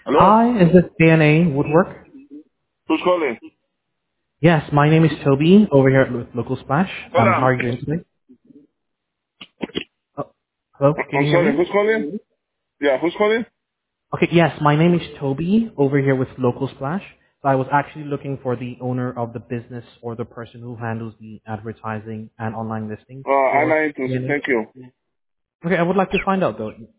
Hello? Hi, is this DNA Woodwork? Who's calling? Yes, my name is Toby over here at Local Splash. Hold How on. are you doing today? Oh, hello, can I'm you hear sorry, me? who's calling? Yeah, who's calling? Okay, yes, my name is Toby over here with Local Splash. So I was actually looking for the owner of the business or the person who handles the advertising and online listing I'm for not interested, DNA. thank you. Okay, I would like to find out though.